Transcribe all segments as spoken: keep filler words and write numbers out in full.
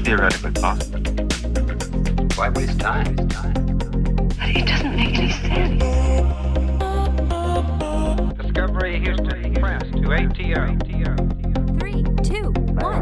theoretically possible. Why waste time? Waste time? But it doesn't make any sense. Discovery Houston, press to A T O. Three, two, one.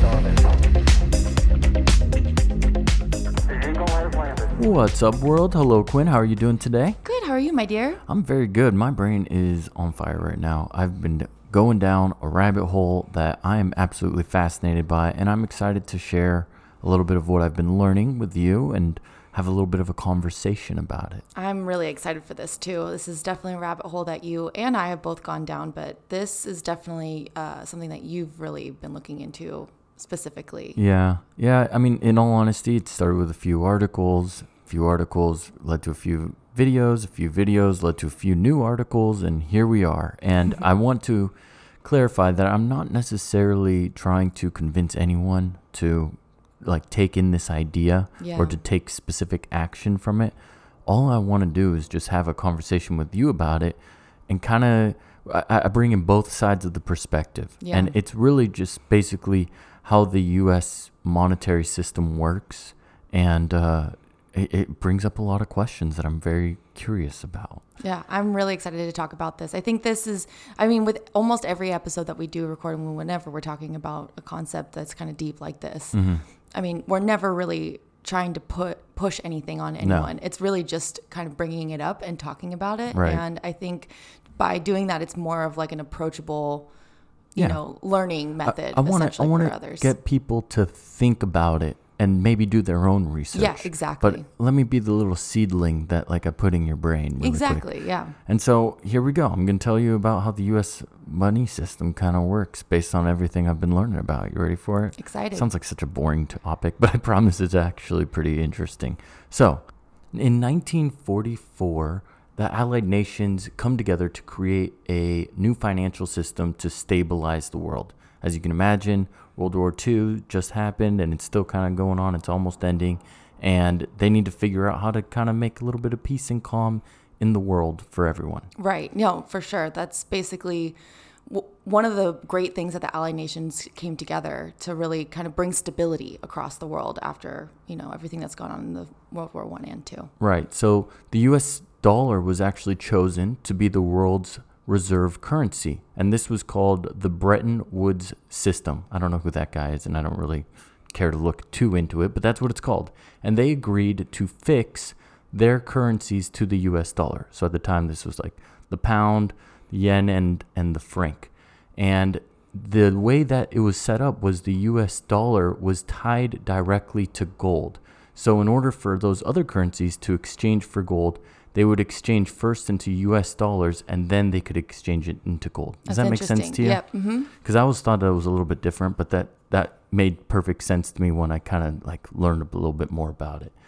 What's up, world? Hello, Quinn. How are you doing today? Good. How are you, my dear? I'm very good. My brain is on fire right now. I've been going down a rabbit hole that I am absolutely fascinated by, and I'm excited to share a little bit of what I've been learning with you and have a little bit of a conversation about it. I'm really excited for this too. This is definitely a rabbit hole that you and I have both gone down, but this is definitely uh, something that you've really been looking into specifically. Yeah. Yeah. I mean, in all honesty, it started with a few articles. A few articles led to a few videos. A few videos led to a few new articles, and here we are. And I want to clarify that I'm not necessarily trying to convince anyone to like take in this idea Yeah. or to take specific action from it. All I want to do is just have a conversation with you about it and kind of I, I bring in both sides of the perspective. Yeah. And it's really just basically how the U S monetary system works, and uh, it, it brings up a lot of questions that I'm very curious about. Yeah, I'm really excited to talk about this. I think this is, I mean, with almost every episode that we do record, and whenever we're talking about a concept that's kind of deep like this, Mm-hmm. I mean, we're never really trying to put push anything on anyone. It's really just kind of bringing it up and talking about it. Right. And I think by doing that, it's more of like an approachable, you Yeah. know, learning method I want to I essentially want for to others. get people to think about it and maybe do their own research. Yeah, exactly. But let me be the little seedling that like I put in your brain. Really exactly, quick. yeah. And so here we go. I'm going to tell you about how the U S money system kind of works based on everything I've been learning about. You ready for it? Excited. Sounds like such a boring topic, but I promise it's actually pretty interesting. So, in nineteen forty-four, the Allied nations come together to create a new financial system to stabilize the world. As you can imagine, World War Two just happened and it's still kind of going on. It's almost ending. And they need to figure out how to kind of make a little bit of peace and calm in the world for everyone. Right. No, for sure. That's basically w- one of the great things that the Allied nations came together to really kind of bring stability across the world after, you know, everything that's gone on in the World War One and Two. Right. So the U S dollar was actually chosen to be the world's reserve currency. And this was called the Bretton Woods system. I don't know who that guy is, and I don't really care to look too into it, but that's what it's called. And they agreed to fix their currencies to the U S dollar. So at the time, this was like the pound, the yen, and, and the franc. And the way that it was set up was the U S dollar was tied directly to gold. So in order for those other currencies to exchange for gold, they would exchange first into U S dollars, and then they could exchange it into gold. Does That's that make sense interesting. to you? Yep. Mm-hmm. Because I always thought that was a little bit different, but that, that made perfect sense to me when I kind of like learned a little bit more about it.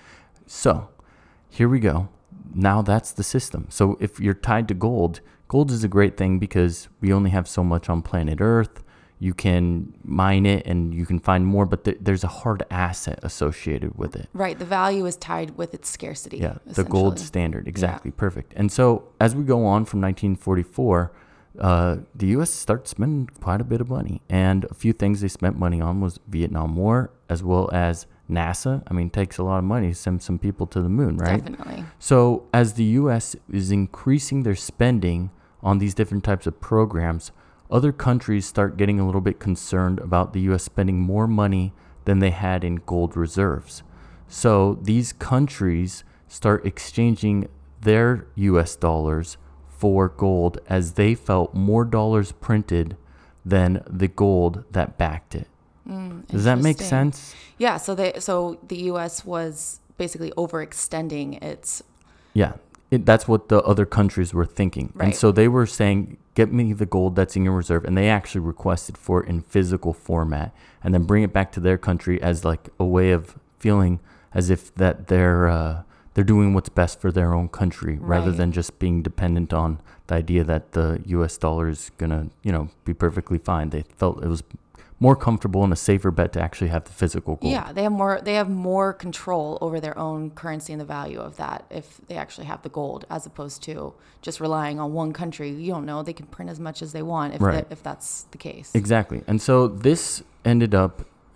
So here we go. Now that's the system. So if you're tied to gold, gold is a great thing because we only have so much on planet Earth. You can mine it and you can find more, but th- there's a hard asset associated with it. Right. The value is tied with its scarcity. Yeah, the gold essentially. standard. Exactly. Perfect. And so as we go on from nineteen forty-four, uh, the U S starts spending quite a bit of money. And a few things they spent money on was Vietnam War, as well as NASA. I mean, it takes a lot of money to send some people to the moon, right? Definitely. So as the U S is increasing their spending on these different types of programs, other countries start getting a little bit concerned about the U S spending more money than they had in gold reserves. So these countries start exchanging their U S dollars for gold as they felt more dollars printed than the gold that backed it. Mm, Does that make interesting. sense? Yeah. So they, so the U S was basically overextending its. Yeah. It, that's what the other countries were thinking. Right. And so they were saying, get me the gold that's in your reserve. And they actually requested for it in physical format and then bring it back to their country as like a way of feeling as if that they're uh, they're doing what's best for their own country rather Right. than just being dependent on the idea that the U S dollar is going to, you know, be perfectly fine. They felt it was more comfortable and a safer bet to actually have the physical gold. Yeah, they have more. They have more control over their own currency and the value of that if they actually have the gold, as opposed to just relying on one country. You don't know; they can print as much as they want if Right. that, if that's the case. Exactly. And so this ended up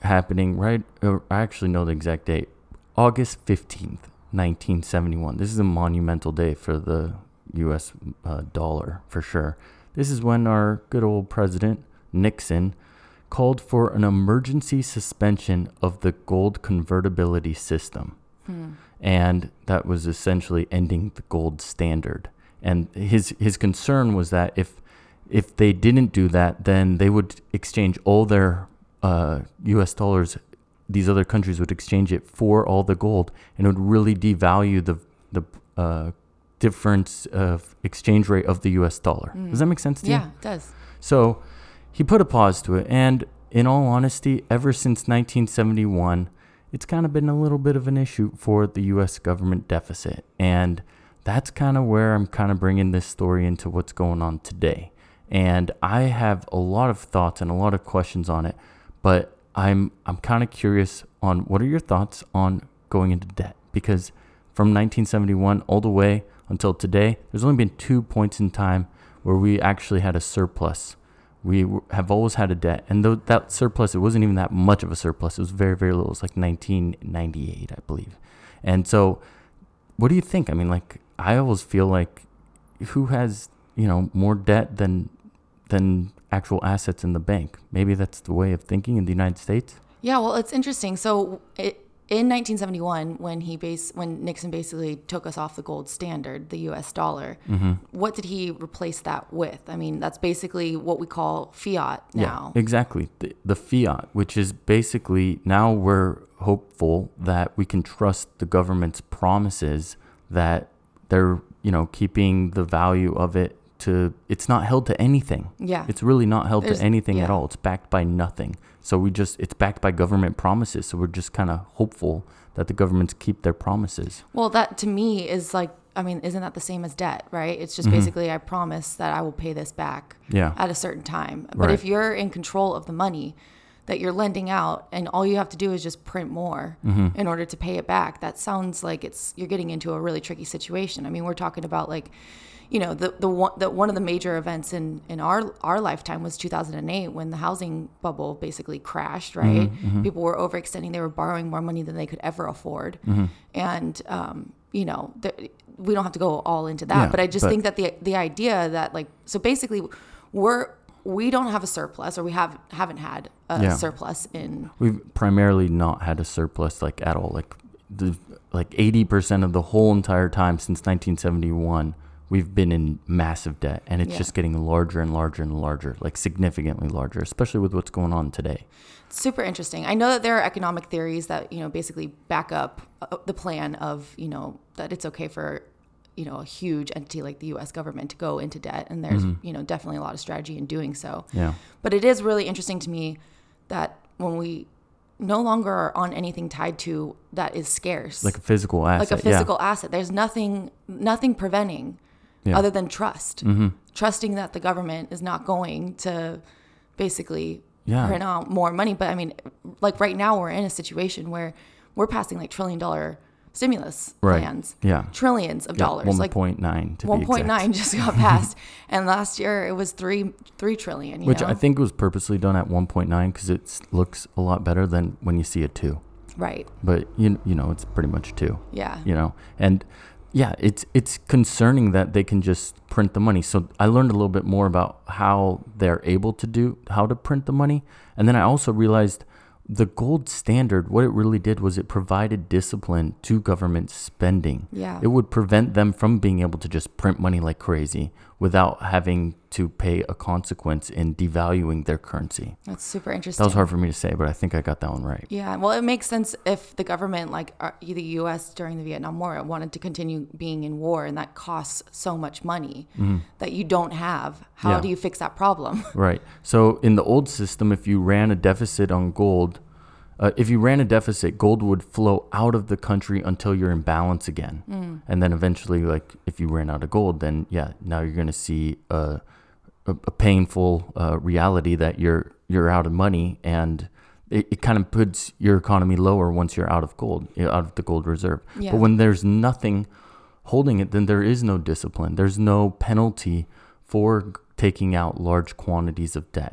happening right, uh, I actually know the exact date, August fifteenth, nineteen seventy-one. This is a monumental day for the U S uh, dollar, for sure. This is when our good old president, Nixon, called for an emergency suspension of the gold convertibility system. Hmm. And that was essentially ending the gold standard. And his his concern was that if if they didn't do that, then they would exchange all their uh, U S dollars. These other countries would exchange it for all the gold, and it would really devalue the the uh, difference of exchange rate of the U S dollar. Mm. Does that make sense to yeah, you? Yeah, it does. So he put a pause to it, and in all honesty, ever since nineteen seventy-one, it's kind of been a little bit of an issue for the U S government deficit, and that's kind of where I'm kind of bringing this story into what's going on today. And I have a lot of thoughts and a lot of questions on it, but I'm I'm kind of curious on what are your thoughts on going into debt? Because from nineteen seventy-one all the way until today, there's only been two points in time where we actually had a surplus. We w- have always had a debt, and though that surplus, it wasn't even that much of a surplus. It was very, very little. It was like nineteen ninety-eight, I believe. And so, what do you think? I mean, like, I always feel like who has, you know, more debt than than actual assets in the bank? Maybe that's the way of thinking in the United States. Yeah, well, it's interesting. So it, in nineteen seventy-one, when he base when Nixon basically took us off the gold standard, the U S dollar, mm-hmm. what did he replace that with? I mean, that's basically what we call fiat now. Yeah, exactly. The, the fiat, which is basically now we're hopeful that we can trust the government's promises that they're, you know, keeping the value of it to, it's not held to anything. Yeah. It's really not held There's, to anything yeah. at all. It's backed by nothing. So we just, it's backed by government promises. So we're just kind of hopeful that the governments keep their promises. Well, that to me is like, I mean, isn't that the same as debt, right? It's just mm-hmm. basically, I promise that I will pay this back yeah. at a certain time. But right. if you're in control of the money that you're lending out and all you have to do is just print more mm-hmm. in order to pay it back, that sounds like it's, you're getting into a really tricky situation. I mean, we're talking about like, you know, the the one the one of the major events in, in our our lifetime was two thousand eight when the housing bubble basically crashed, right? Mm-hmm, mm-hmm. People were overextending; they were borrowing more money than they could ever afford, mm-hmm. and um, you know, the, we don't have to go all into that. Yeah, but I just but, think that the the idea that like so basically we're we don't have a surplus, or we have haven't had a yeah. surplus in. We've primarily not had a surplus like at all. Like the like eighty percent of the whole entire time since nineteen seventy-one. We've been in massive debt, and it's yeah. just getting larger and larger and larger, like significantly larger, especially with what's going on today. Super interesting. I know that there are economic theories that, you know, basically back up the plan of, you know, that it's okay for, you know, a huge entity like the U S government to go into debt. And there's, mm-hmm. you know, definitely a lot of strategy in doing so. Yeah. But it is really interesting to me that when we no longer are on anything tied to that is scarce. Like a physical asset. Like a physical yeah. asset. There's nothing, nothing preventing Yeah. other than trust, mm-hmm. trusting that the government is not going to basically yeah. print out more money. But I mean, like right now we're in a situation where we're passing like trillion dollar stimulus right. plans, yeah, trillions of yeah. dollars. one point nine like to one point nine be just got passed, and last year it was three three trillion. You Which know? I think was purposely done at one point nine because it looks a lot better than when you see a two. Right. But you you know it's pretty much two. Yeah. You know and. Yeah, it's it's concerning that they can just print the money. So I learned a little bit more about how they're able to do, how to print the money. And then I also realized the gold standard, what it really did was it provided discipline to government spending. Yeah. It would prevent them from being able to just print money like crazy without having to pay a consequence in devaluing their currency. That's super interesting. That was hard for me to say, but I think I got that one right. Yeah, well, it makes sense if the government, like uh, the U S during the Vietnam War, wanted to continue being in war, and that costs so much money mm-hmm. that you don't have. How yeah. do you fix that problem? Right. So in the old system, if you ran a deficit on gold, uh, if you ran a deficit, gold would flow out of the country until you're in balance again. Mm. And then eventually, like if you ran out of gold, then yeah, now you're going to see a, a, a painful uh, reality that you're you're out of money, and it, it kind of puts your economy lower once you're out of gold, out of the gold reserve. Yeah. But when there's nothing holding it, then there is no discipline. There's no penalty for taking out large quantities of debt.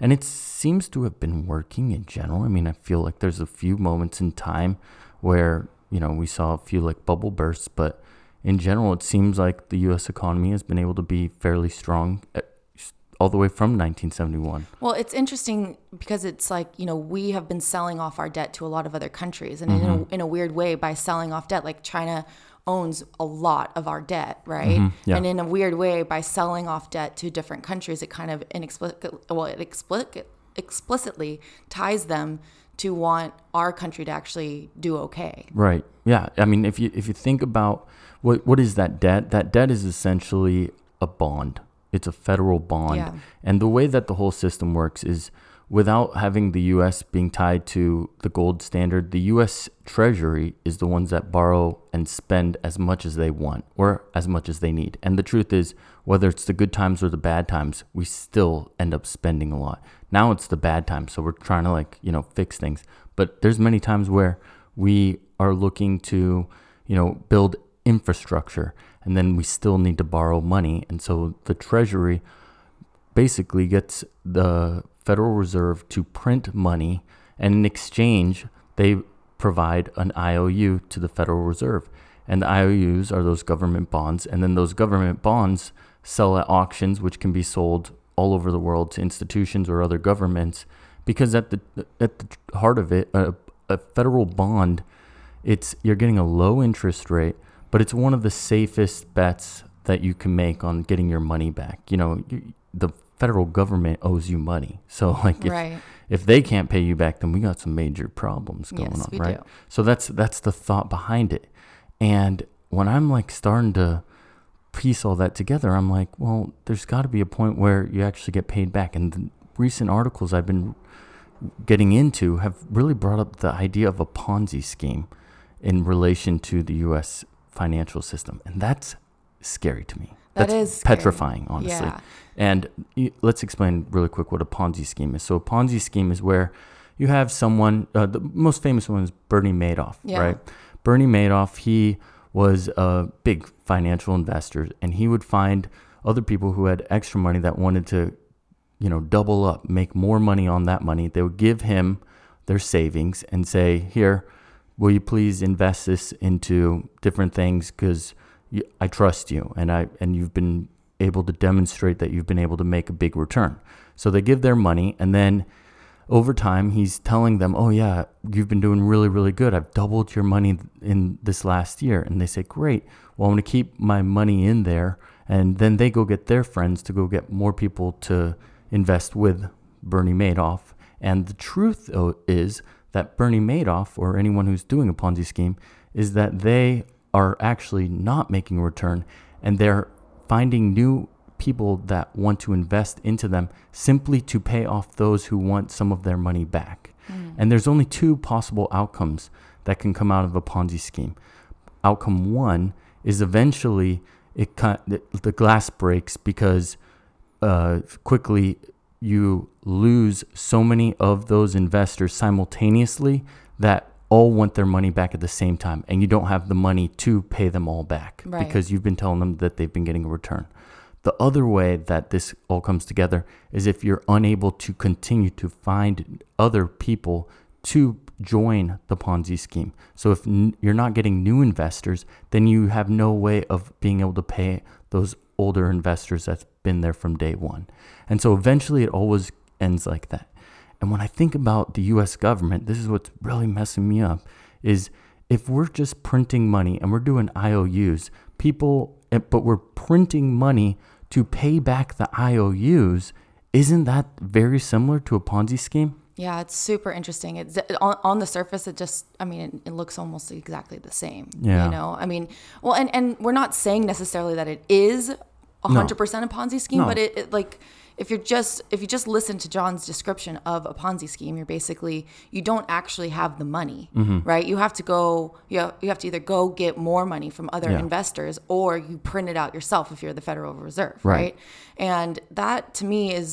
And it seems to have been working in general. I mean, I feel like there's a few moments in time where, you know, we saw a few like bubble bursts, but in general, it seems like the U S economy has been able to be fairly strong all the way from nineteen seventy-one. Well, it's interesting because it's like, you know, we have been selling off our debt to a lot of other countries. And mm-hmm. in, a, in a weird way, by selling off debt, like China owns a lot of our debt, right? Mm-hmm. Yeah. And in a weird way, by selling off debt to different countries, it kind of inexplicably, well, it explicit, explicitly ties them to want our country to actually do okay. Right. Yeah. I mean, if you if you think about what what is that debt? That debt is essentially a bond. It's a federal bond. Yeah. And the way that the whole system works is without having the U S being tied to the gold standard, the U S Treasury is the ones that borrow and spend as much as they want or as much as they need. And the truth is, whether it's the good times or the bad times, we still end up spending a lot. Now it's the bad times, so we're trying to like, you know, fix things. But there's many times where we are looking to, you know, build infrastructure, and then we still need to borrow money. And so the Treasury basically gets the Federal Reserve to print money, and in exchange, they provide an I O U to the Federal Reserve. And the I O Us are those government bonds, and then those government bonds sell at auctions, which can be sold all over the world to institutions or other governments, because at the at the heart of it, a, a federal bond, it's you're getting a low interest rate, but it's one of the safest bets that you can make on getting your money back. You know, you, the federal government owes you money, so like if right. if they can't pay you back, then we got some major problems going yes, on, we right? Do. So that's that's the thought behind it. And when I'm like starting to piece all that together, I'm like, well, there's got to be a point where you actually get paid back. And the recent articles I've been getting into have really brought up the idea of a Ponzi scheme in relation to the U S financial system. And that's scary to me. That that's is scary. petrifying, honestly. Yeah. And y- let's explain really quick what a Ponzi scheme is. So a Ponzi scheme is where you have someone, uh, the most famous one is Bernie Madoff, Yeah. right? Bernie Madoff, he was a big financial investor, and he would find other people who had extra money that wanted to, you know, double up, make more money on that money. They would give him their savings and say, here, will you please invest this into different things because I trust you, and I and you've been able to demonstrate that you've been able to make a big return. So they give their money, and then over time, he's telling them, oh yeah, you've been doing really, really good. I've doubled your money in this last year. And they say, great, well, I'm going to keep my money in there. And then they go get their friends to go get more people to invest with Bernie Madoff. And the truth though, is that Bernie Madoff, or anyone who's doing a Ponzi scheme, is that they are actually not making a return, and they're finding new people that want to invest into them simply to pay off those who want some of their money back. Mm. And there's only two possible outcomes that can come out of a Ponzi scheme. Outcome one is eventually it the glass breaks because uh, quickly you lose so many of those investors simultaneously that all want their money back at the same time, and you don't have the money to pay them all back right. because you've been telling them that they've been getting a return. The other way that this all comes together is if you're unable to continue to find other people to join the Ponzi scheme. So if n- you're not getting new investors, then you have no way of being able to pay those older investors that's been there from day one. And so eventually it always ends like that. And when I think about the U S government, this is what's really messing me up, is if we're just printing money and we're doing I O Us, people, but we're printing money to pay back the I O Us, isn't that very similar to a Ponzi scheme? Yeah, it's super interesting. It's on, on the surface, it just, I mean, it, it looks almost exactly the same. Yeah. You know, I mean, well, and, and we're not saying necessarily that it is one hundred percent no. a Ponzi scheme, no. but it, it like, if you're just, if you just listen to John's description of a Ponzi scheme, you're basically, you don't actually have the money, mm-hmm. right? You have to go, you have, you have to either go get more money from other yeah. investors, or you print it out yourself if you're the Federal Reserve, right? Right. And that to me is,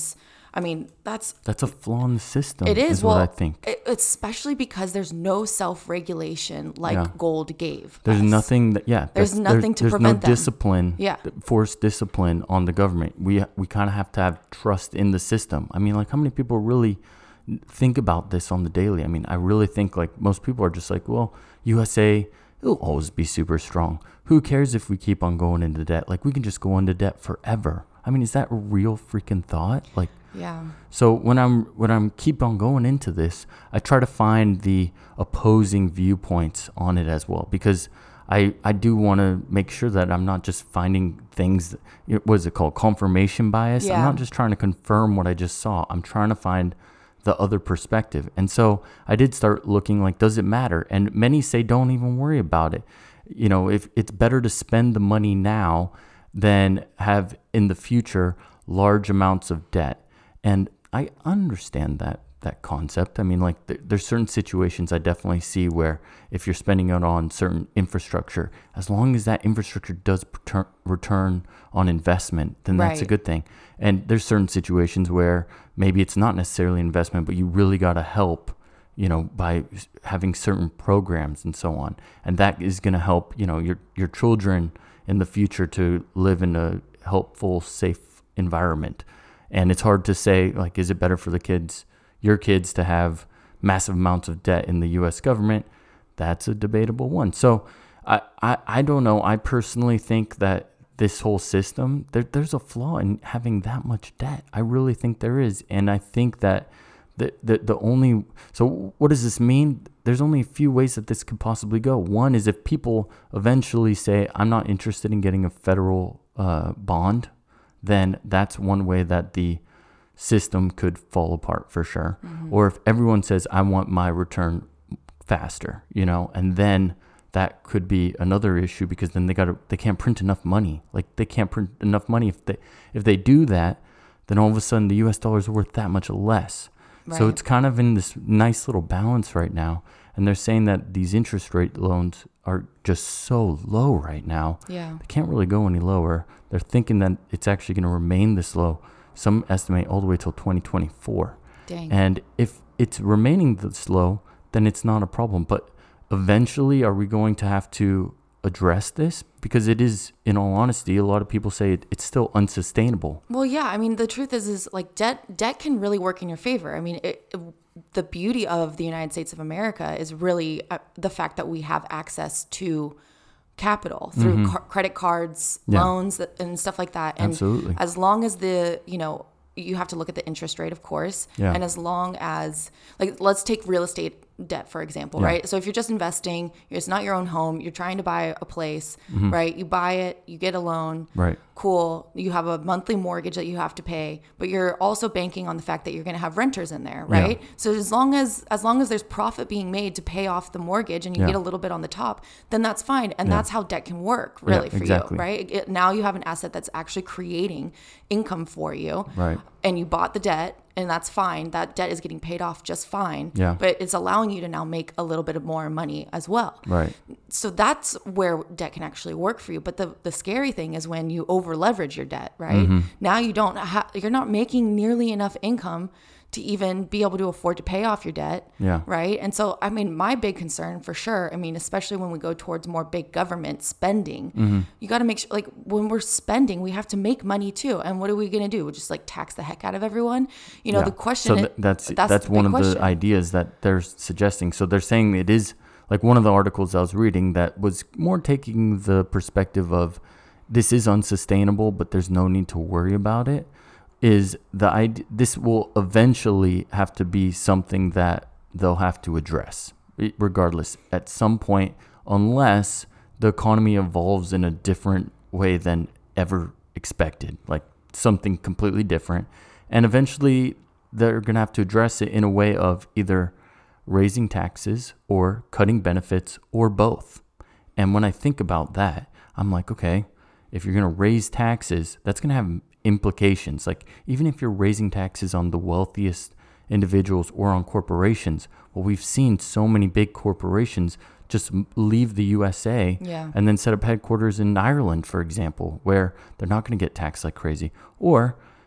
I mean, that's That's a flaw in the system. it is, is well, what I think. it- especially because there's no self-regulation like Yeah. gold gave. There's us. nothing that yeah. There's that's- nothing to there's prevent no them. discipline. Yeah. Forced discipline on the government. We we kind of have to have trust in the system. I mean, like how many people really think about this on the daily? I mean, I really think like most people are just like, well, U S A, it'll always be super strong. Who cares if we keep on going into debt? Like we can just go into debt forever. I mean, is that a real freaking thought? Like, Yeah. so when I'm when I'm keep on going into this, I try to find the opposing viewpoints on it as well, because I I do want to make sure that I'm not just finding things. What is it called? Confirmation bias. I'm Yeah. not just trying to confirm what I just saw. I'm trying to find the other perspective. And so I did start looking like, does it matter? And many say don't even worry about it. You know, if it's better to spend the money now than have in the future large amounts of debt. And I understand that that concept. I mean, like th- there's certain situations I definitely see where if you're spending it on certain infrastructure, as long as that infrastructure does return, return on investment, then that's a Right. good thing. And there's certain situations where maybe it's not necessarily investment, but you really got to help, you know, by s- having certain programs and so on. And that is going to help, you know, your your children in the future to live in a helpful, safe environment. And it's hard to say, like, is it better for the kids, your kids, to have massive amounts of debt in the U S government? That's a debatable one. So I, I, I don't know. I personally think that this whole system, there, there's a flaw in having that much debt. I really think there is. And I think that the, the, the only, so what does this mean? There's only a few ways that this could possibly go. One is if people eventually say, I'm not interested in getting a federal uh, bond, then that's one way that the system could fall apart for sure. Mm-hmm. Or if everyone says, I want my return faster, you know, and then that could be another issue, because then they got to, they can't print enough money. Like they can't print enough money. If they, if they do that, then all of a sudden the U S dollar is worth that much less. Right. So it's kind of in this nice little balance right now. And they're saying that these interest rate loans are just so low right now. Yeah. They can't really go any lower. They're thinking that it's actually going to remain this low. Some estimate all the way till twenty twenty-four. Dang. And if it's remaining this low, then it's not a problem. But eventually, are we going to have to address this? Because it is, in all honesty, a lot of people say it, it's still unsustainable. Well, yeah. I mean, the truth is, is like debt, debt can really work in your favor. I mean, it, it, the beauty of the United States of America is really uh, the fact that we have access to capital through Mm-hmm. car- credit cards, Yeah. loans, that, and stuff like that. And Absolutely. as long as the, you know, you have to look at the interest rate, of course. Yeah. And as long as, like, let's take real estate debt, for example, Yeah. right? So if you're just investing, it's not your own home, you're trying to buy a place, Mm-hmm. right? You buy it, you get a loan. Right. Cool. You have a monthly mortgage that you have to pay, but you're also banking on the fact that you're going to have renters in there, right? Yeah. So as long as as long as there's profit being made to pay off the mortgage and you Yeah. get a little bit on the top, then that's fine. And Yeah. that's how debt can work, really, Yeah, for exactly. you, right? It, now you have an asset that's actually creating income for you, Right. and you bought the debt, and that's fine. That debt is getting paid off just fine. Yeah. But it's allowing you to now make a little bit of more money as well. Right. So that's where debt can actually work for you. But the, the scary thing is when you over leverage your debt, right? Mm-hmm. Now you don't ha- you're not making nearly enough income to even be able to afford to pay off your debt. Yeah. Right. And so, I mean, my big concern for sure, I mean, especially when we go towards more big government spending, Mm-hmm. you got to make sure, like, when we're spending, we have to make money too. And what are we going to do? We'll just like tax the heck out of everyone? You know, Yeah. the question So is, th- that's that's, that's, the one big of question. the ideas that they're suggesting. So they're saying it is like one of the articles I was reading that was more taking the perspective of this is unsustainable, but there's no need to worry about it. Is the idea this will eventually have to be something that they'll have to address, regardless, at some point, unless the economy evolves in a different way than ever expected, like something completely different. And eventually they're going to have to address it in a way of either raising taxes or cutting benefits or both. And when I think about that, I'm like, okay, if you're going to raise taxes, that's going to have implications. Like even if you're raising taxes on the wealthiest individuals or on corporations, well, we've seen so many big corporations just leave the U S A Yeah. and then set up headquarters in Ireland, for example, where they're not going to get taxed like crazy. Or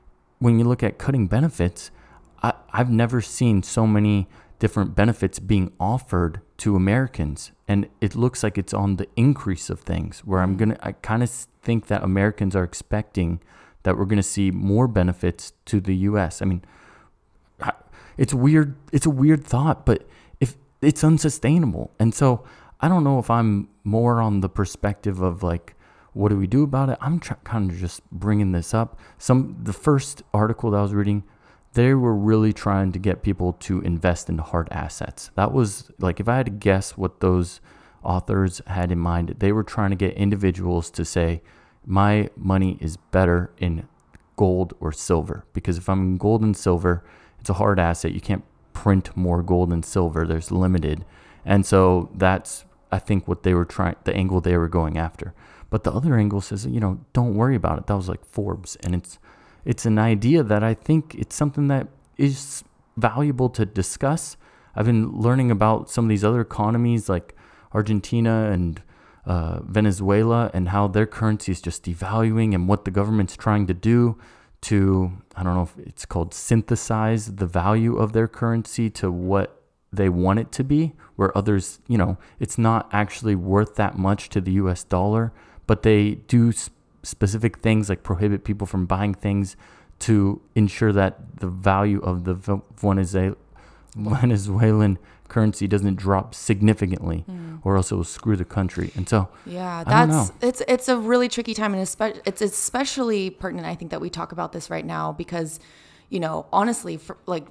when you look at cutting benefits, I, I've never seen so many different benefits being offered to Americans. And it looks like it's on the increase of things where I'm going to, I kind of think that Americans are expecting that we're going to see more benefits to the U S. I mean, it's weird. It's a weird thought, but if it's unsustainable. And so I don't know if I'm more on the perspective of like, what do we do about it? I'm try- kind of just bringing this up. Some, the first article that I was reading, they were really trying to get people to invest in hard assets. That was like, if I had to guess what those authors had in mind, they were trying to get individuals to say, my money is better in gold or silver, because if I'm in gold and silver, it's a hard asset. You can't print more gold and silver. There's limited. And so that's, I think, what they were trying, the angle they were going after. But the other angle says, you know, don't worry about it. That was like Forbes. And it's, it's an idea that I think it's something that is valuable to discuss. I've been learning about some of these other economies like Argentina and uh, Venezuela, and how their currency is just devaluing, and what the government's trying to do to, I don't know if it's called synthesize the value of their currency to what they want it to be, where others, you know, it's not actually worth that much to the U S dollar, but they do sp- specific things like prohibit people from buying things to ensure that the value of the Venezuela, Venezuelan currency doesn't drop significantly, mm. or else it will screw the country. And so, yeah, that's it's it's a really tricky time, and espe- it's especially pertinent, I think, that we talk about this right now because, you know, honestly, for like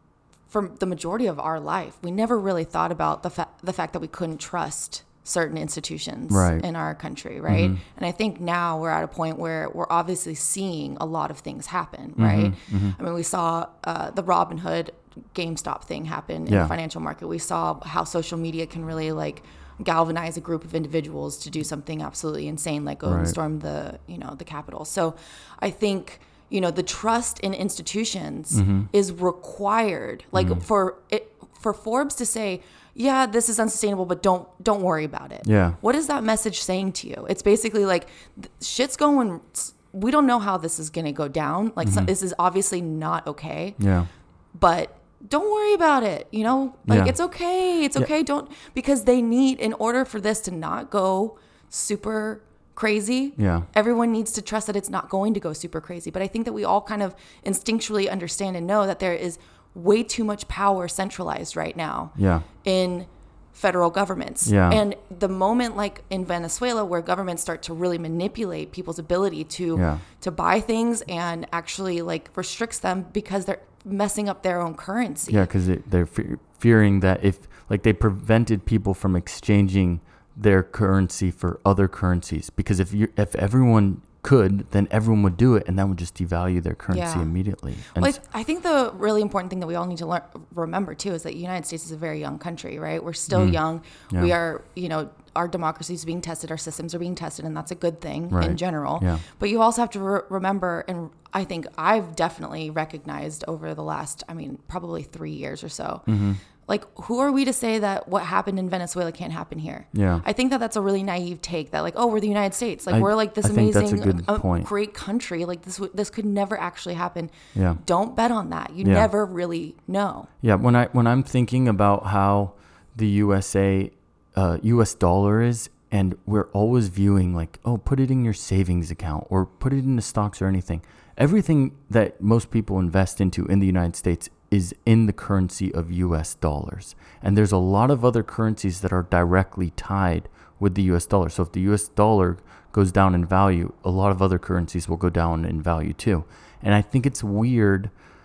for the majority of our life, we never really thought about the fa- the fact that we couldn't trust certain institutions right. in our country, right? Mm-hmm. And I think now we're at a point where we're obviously seeing a lot of things happen, right? Mm-hmm. Mm-hmm. I mean, we saw uh, the Robinhood GameStop thing happen in yeah. the financial market. We saw how social media can really like galvanize a group of individuals to do something absolutely insane, like go right. and storm the, you know, the Capitol. So I think, you know, the trust in institutions mm-hmm. is required, like mm-hmm. for it, for Forbes to say, yeah, this is unsustainable, but don't don't worry about it. Yeah. What is that message saying to you? It's basically like shit's going. We don't know how this is going to go down. Like mm-hmm. so, this is obviously not okay. Yeah. But don't worry about it. You know, like yeah. it's okay. It's okay. Yeah. Don't, because they need, in order for this to not go super crazy. Yeah. Everyone needs to trust that it's not going to go super crazy. But I think that we all kind of instinctually understand and know that there is way too much power centralized right now yeah. in federal governments. Yeah. And the moment, like in Venezuela, where governments start to really manipulate people's ability to yeah. to buy things and actually like restricts them because they're messing up their own currency. Yeah, because they're fe- fearing that if, like, they prevented people from exchanging their currency for other currencies, because if you if everyone could, then everyone would do it, and that would just devalue their currency yeah. immediately. And well, I think the really important thing that we all need to learn, remember too, is that the United States is a very young country, right? We're still mm. young. Yeah. We are, you know, our democracy is being tested, our systems are being tested, and that's a good thing right. in general. Yeah. But you also have to re- remember, and I think I've definitely recognized over the last, I mean, probably three years or so, mm-hmm. like, who are we to say that what happened in Venezuela can't happen here? Yeah. I think that that's a really naive take, that like, oh, we're the United States. Like, I, we're like this I think amazing, that's a good uh, point. great country. Like, this w- this could never actually happen. Yeah. Don't bet on that. You yeah. never really know. Yeah. When, I, when I'm thinking about how the U S A, uh, U S dollar is, and we're always viewing like, oh, put it in your savings account or put it into stocks or anything. Everything that most people invest into in the United States is in the currency of U S dollars. And there's a lot of other currencies that are directly tied with the U S dollar. So if the U S dollar goes down in value, a lot of other currencies will go down in value too. And I think it's weird,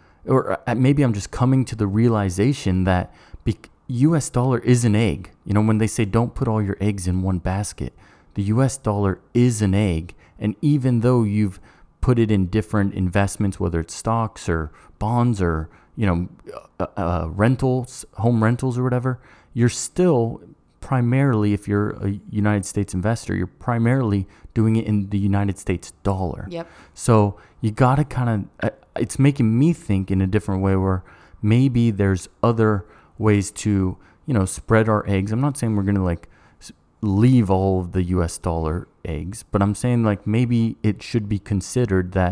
or maybe I'm just coming to the realization that be- U S dollar is an egg. You know, when they say don't put all your eggs in one basket, the U S dollar is an egg. And even though you've put it in different investments, whether it's stocks or bonds or, you know, uh, uh, rentals, home rentals or whatever, you're still primarily, if you're a United States investor, you're primarily doing it in the United States dollar. Yep. So you got to kind of, uh, it's making me think in a different way where maybe there's other ways to, you know, spread our eggs. I'm not saying we're going to like leave all of the U S dollar eggs, but I'm saying like maybe it should be considered that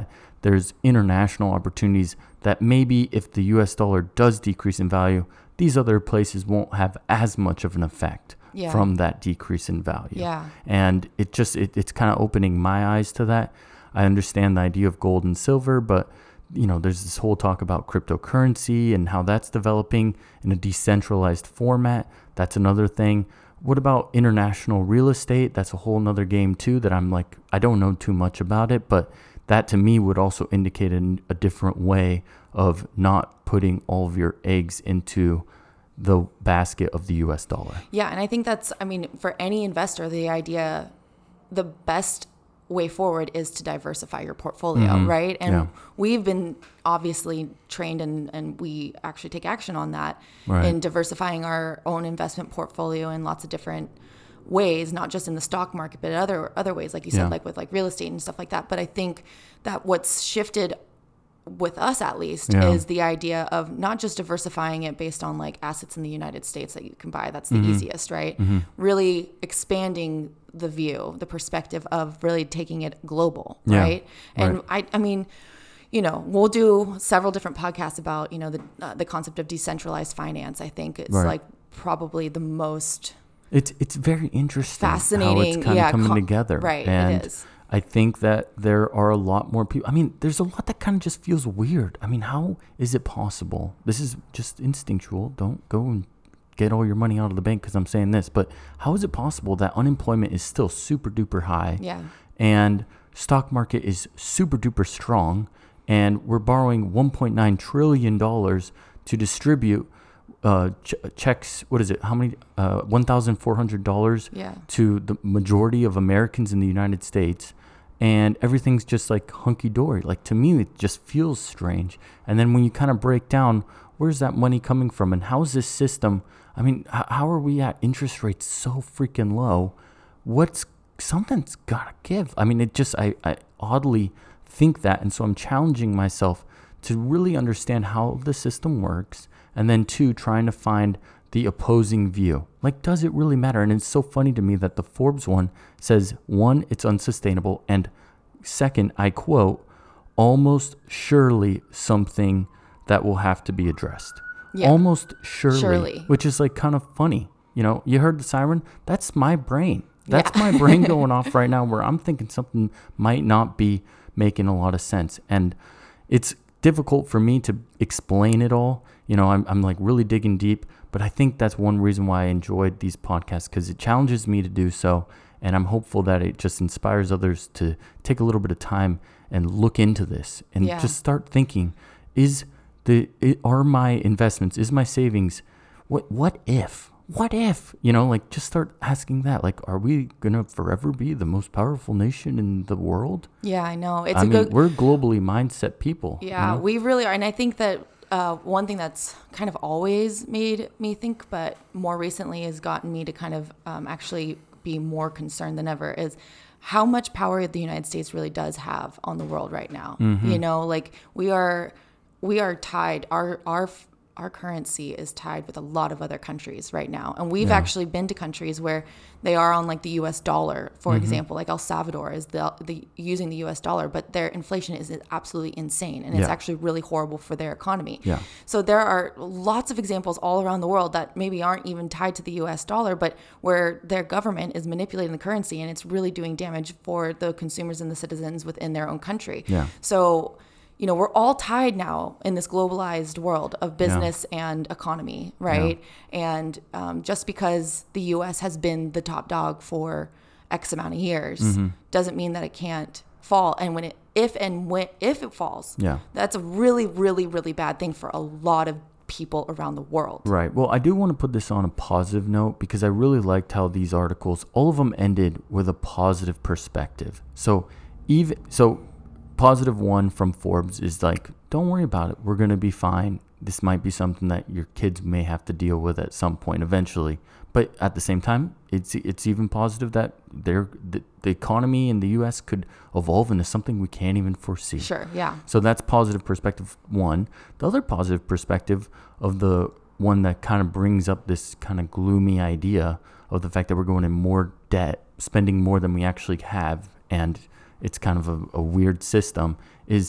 there's international opportunities that maybe if the U S dollar does decrease in value, these other places won't have as much of an effect Yeah. from that decrease in value. Yeah. And it just, it, it's kind of opening my eyes to that. I understand the idea of gold and silver, but you know, there's this whole talk about cryptocurrency and how that's developing in a decentralized format. That's another thing. What about international real estate? That's a whole nother game too that I'm like, I don't know too much about it, but that to me would also indicate an, a different way of not putting all of your eggs into the basket of the U S dollar. Yeah, and I think that's, I mean, for any investor, the idea, the best way forward is to diversify your portfolio, Mm-hmm. right? And Yeah. we've been obviously trained and, and we actually take action on that Right. in diversifying our own investment portfolio in lots of different ways, not just in the stock market, but other other ways, like you said, Yeah. like with like real estate and stuff like that. But I think that what's shifted with us at least Yeah. is the idea of not just diversifying it based on like assets in the United States that you can buy. That's the Mm-hmm. easiest, right? Really expanding the view, the perspective of really taking it global, Yeah. right? And Right. I, I mean, you know, we'll do several different podcasts about, you know, the uh, the concept of decentralized finance. I think it's Right. like probably the most It's it's very interesting how fascinating, it's kind yeah, of coming co- together. right, it And is. I think that there are a lot more people. I mean, there's a lot that kind of just feels weird. I mean, how is it possible? This is just instinctual. Don't go and get all your money out of the bank because I'm saying this. But how is it possible that unemployment is still super duper high? Yeah. And stock market is super duper strong, and we're borrowing one point nine trillion dollars to distribute uh, ch- checks. What is it? How many? Uh, one thousand four hundred dollars Yeah. to the majority of Americans in the United States, and everything's just like hunky dory. Like to me, it just feels strange. And then when you kind of break down, where's that money coming from, and how's this system? I mean, h- how are we at interest rates so freaking low? What's something's gotta give. I mean, it just I, I oddly think that, and so I'm challenging myself to really understand how the system works, and then two, trying to find the opposing view. Like, does it really matter? And it's so funny to me that the Forbes one says, one, it's unsustainable, and second, I quote, almost surely something that will have to be addressed. Yeah. Almost surely, Surely. which is like kind of funny. You know, you heard the siren? That's my brain. That's Yeah. my brain going off right now where I'm thinking something might not be making a lot of sense. And it's difficult for me to explain it all. You know, I'm, I'm like really digging deep, but I think that's one reason why I enjoyed these podcasts, because it challenges me to do so. And I'm hopeful that it just inspires others to take a little bit of time and look into this and Yeah. just start thinking, is the, it, are my investments, is my savings, what, what if? What if, you know, like just start asking that, like, are we going to forever be the most powerful nation in the world? Yeah, I know. It's I a mean, good. we're globally mindset people. you Yeah, know? we really are. And I think that uh, one thing that's kind of always made me think, but more recently has gotten me to kind of um, actually be more concerned than ever, is how much power the United States really does have on the world right now. Mm-hmm. You know, like we are, we are tied. Our our our currency is tied with a lot of other countries right now. And we've Yeah. actually been to countries where they are on like the U S dollar, for Mm-hmm. example, like El Salvador is the, the using the U S dollar, but their inflation is absolutely insane. And it's Yeah. actually really horrible for their economy. Yeah. So there are lots of examples all around the world that maybe aren't even tied to the U S dollar, but where their government is manipulating the currency and it's really doing damage for the consumers and the citizens within their own country. Yeah. So, you know, we're all tied now in this globalized world of business and economy, right? And um, just because the U S has been the top dog for X amount of years Mm-hmm. doesn't mean that it can't fall. And when it, if and when, if it falls, Yeah. that's a really, really, really bad thing for a lot of people around the world. Right. Well, I do want to put this on a positive note because I really liked how these articles, all of them ended with a positive perspective. So even, so positive one from Forbes is like, don't worry about it. We're going to be fine. This might be something that your kids may have to deal with at some point eventually. But at the same time, it's it's even positive that they're, the, the economy in the U S could evolve into something we can't even foresee. Sure. Yeah. So that's positive perspective one. The other positive perspective of the one that kind of brings up this kind of gloomy idea of the fact that we're going in more debt, spending more than we actually have, and it's kind of a, a weird system, is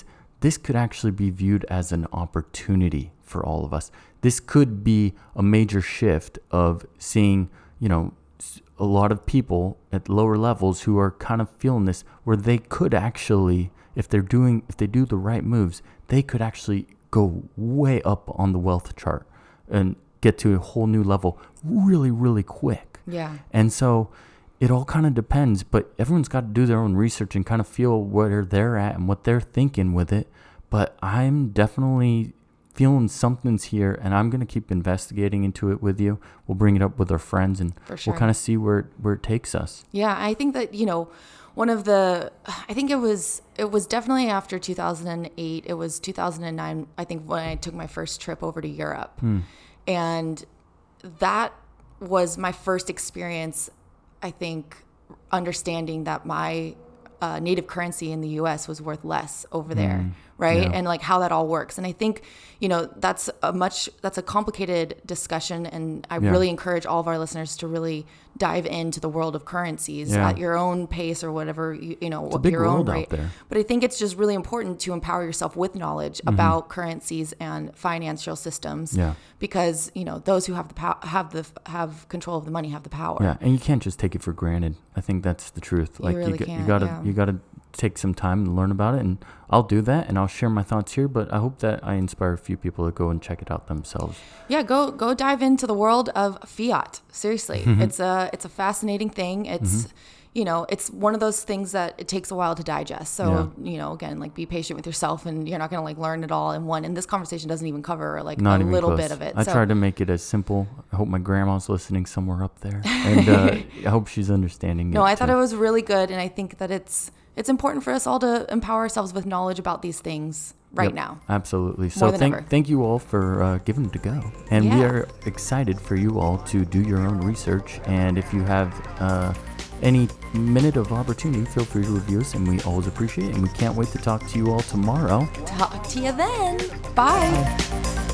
this could actually be viewed as an opportunity for all of us. This could be a major shift of seeing, you know, a lot of people at lower levels who are kind of feeling this, where they could actually, if they're doing, if they do the right moves, they could actually go way up on the wealth chart and get to a whole new level really, really quick. Yeah. And so it all kind of depends, but everyone's got to do their own research and kind of feel where they're at and what they're thinking with it. But I'm definitely feeling something's here, and I'm going to keep investigating into it with you. We'll bring it up with our friends, and For sure. we'll kind of see where, where it takes us. Yeah, I think that, you know, one of the, I think it was, it was definitely after two thousand eight. It was two thousand nine, I think, when I took my first trip over to Europe. Hmm. And that was my first experience, I think, understanding that my uh, native currency in the U S was worth less over there. Mm, right. yeah. And like how that all works. And I think, you know, that's a much, that's a complicated discussion. And I Yeah. really encourage all of our listeners to really dive into the world of currencies Yeah. at your own pace or whatever, you, you know, It's a big your own world out rate. there. But I think it's just really important to empower yourself with knowledge Mm-hmm. about currencies and financial systems. Yeah. Because, you know, those who have the power, have the, have control of the money have the power. Yeah, and you can't just take it for granted. I think that's the truth. You Like really you, g- you can't, gotta yeah. you gotta take some time and learn about it, and I'll do that, and I'll share my thoughts here. But I hope that I inspire a few people to go and check it out themselves. Yeah, go go dive into the world of fiat. Seriously, Mm-hmm. it's a it's a fascinating thing. It's you know, it's one of those things that it takes a while to digest. So you know, again, like be patient with yourself, and you're not gonna like learn it all in one. And this conversation doesn't even cover like Not a even little close. bit of it. I so, tried to make it as simple. I hope my grandma's listening somewhere up there, and uh, I hope she's understanding. No, it I thought too. it was really good, and I think that it's it's important for us all to empower ourselves with knowledge about these things right Yep, now. Absolutely. So than thank ever. thank you all for uh, giving it a go, and we Yeah. are excited for you all to do your own research. And if you have uh, any minute of opportunity, feel free to review us, and we always appreciate it. And we can't wait to talk to you all tomorrow. Talk to you then. Bye.